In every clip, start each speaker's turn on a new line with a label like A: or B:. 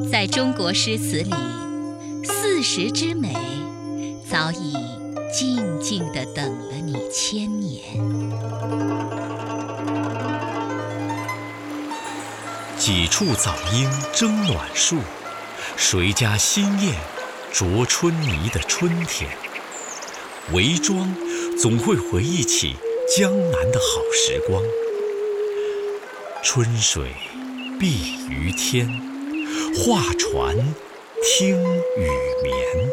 A: 在中国诗词里，40之美早已静静地等了你1000年。
B: 几处早莺争暖树，谁家新燕啄春泥的春天。韦庄总会回忆起江南的好时光。春水碧于天，画船听雨眠。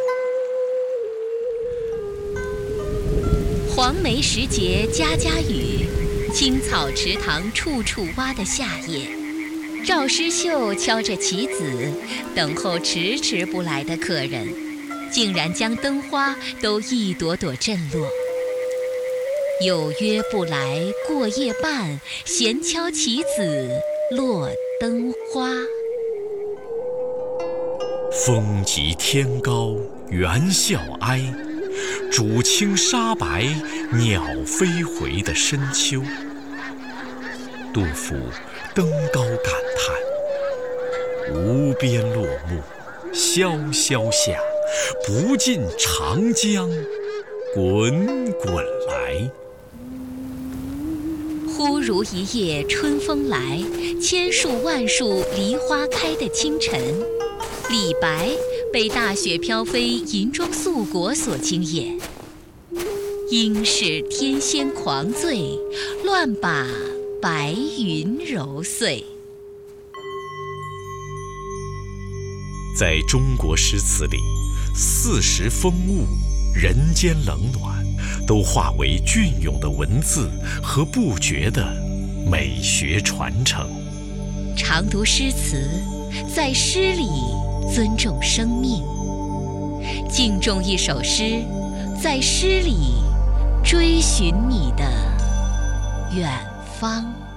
A: 黄梅时节家家雨，青草池塘处处蛙的夏夜，赵诗秀敲着棋子，等候迟迟不来的客人，竟然将灯花都一朵朵震落。有约不来过夜半，闲敲棋子落灯花。
B: 风急天高猿啸哀，渚清沙白鸟飞回的深秋。杜甫登高感叹：无边落木萧萧下，不尽长江滚滚来。
A: 忽如一夜春风来，千树万树梨花开的清晨，李白被大雪飘飞银装素裹所惊艳。应是天仙狂醉，乱把白云揉碎。
B: 在中国诗词里，40风物、人间冷暖，都化为隽永的文字和不绝的美学传承。
A: 常读诗词，在诗里尊重生命；敬重一首诗，在诗里追寻你的远方。